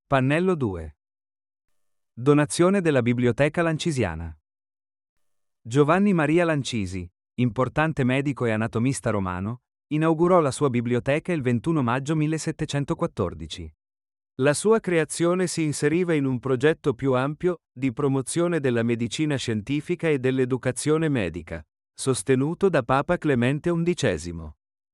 Pannello 2. Donazione della Biblioteca Lancisiana. Giovanni Maria Lancisi, importante medico e anatomista romano, inaugurò la sua biblioteca il 21 maggio 1714. La sua creazione si inseriva in un progetto più ampio, di promozione della medicina scientifica e dell'educazione medica, sostenuto da Papa Clemente XI.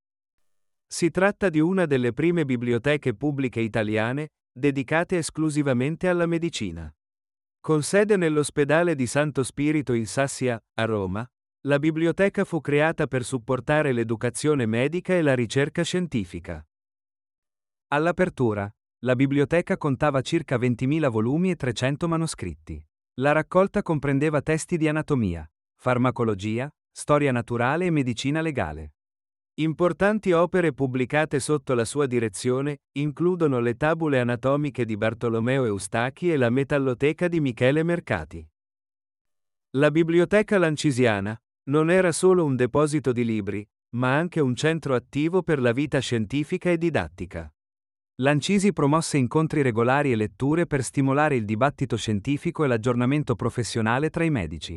Si tratta di una delle prime biblioteche pubbliche italiane, dedicate esclusivamente alla medicina. Con sede nell'ospedale di Santo Spirito in Sassia, a Roma, la biblioteca fu creata per supportare l'educazione medica e la ricerca scientifica. All'apertura, la biblioteca contava circa 20.000 volumi e 300 manoscritti. La raccolta comprendeva testi di anatomia, farmacologia, storia naturale e medicina legale. Importanti opere pubblicate sotto la sua direzione includono le tabule anatomiche di Bartolomeo Eustachi e la metalloteca di Michele Mercati. La Biblioteca Lancisiana non era solo un deposito di libri, ma anche un centro attivo per la vita scientifica e didattica. Lancisi promosse incontri regolari e letture per stimolare il dibattito scientifico e l'aggiornamento professionale tra i medici.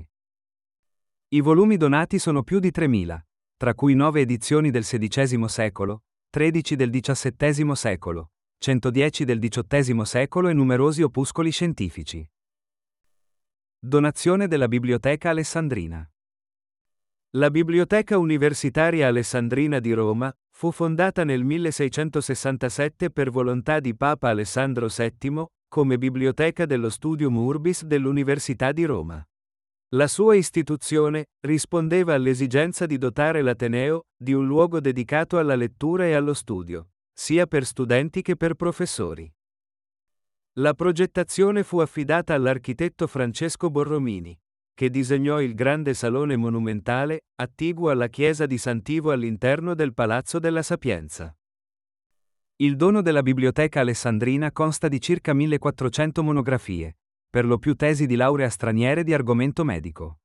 I volumi donati sono più di 3.000. Tra cui 9 edizioni del XVI secolo, 13 del XVII secolo, 110 del XVIII secolo e numerosi opuscoli scientifici. Donazione della Biblioteca Alessandrina. La Biblioteca Universitaria Alessandrina di Roma fu fondata nel 1667 per volontà di Papa Alessandro VII, come biblioteca dello Studium Urbis dell'Università di Roma. La sua istituzione rispondeva all'esigenza di dotare l'Ateneo di un luogo dedicato alla lettura e allo studio, sia per studenti che per professori. La progettazione fu affidata all'architetto Francesco Borromini, che disegnò il grande salone monumentale, attiguo alla chiesa di Sant'Ivo all'interno del Palazzo della Sapienza. Il dono della Biblioteca Alessandrina consta di circa 1.400 monografie, per lo più tesi di laurea straniere di argomento medico.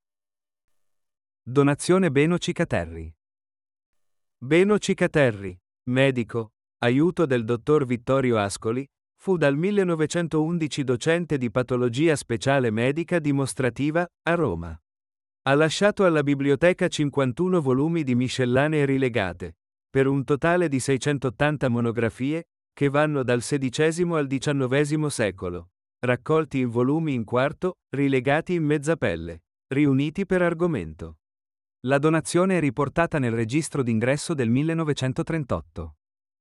Donazione Beno Cicaterri. Beno Cicaterri, medico, aiuto del dottor Vittorio Ascoli, fu dal 1911 docente di patologia speciale medica dimostrativa, a Roma. Ha lasciato alla biblioteca 51 volumi di miscellanee rilegate, per un totale di 680 monografie, che vanno dal XVI al XIX secolo, raccolti in volumi in quarto, rilegati in mezzapelle, riuniti per argomento. La donazione è riportata nel registro d'ingresso del 1938.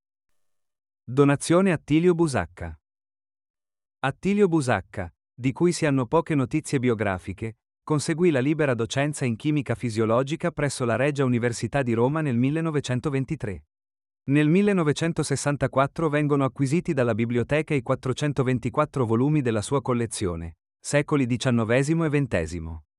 Donazione Attilio Busacca. Attilio Busacca, di cui si hanno poche notizie biografiche, conseguì la libera docenza in chimica fisiologica presso la Regia Università di Roma nel 1923. Nel 1964 vengono acquisiti dalla biblioteca i 424 volumi della sua collezione, secoli XIX e XX.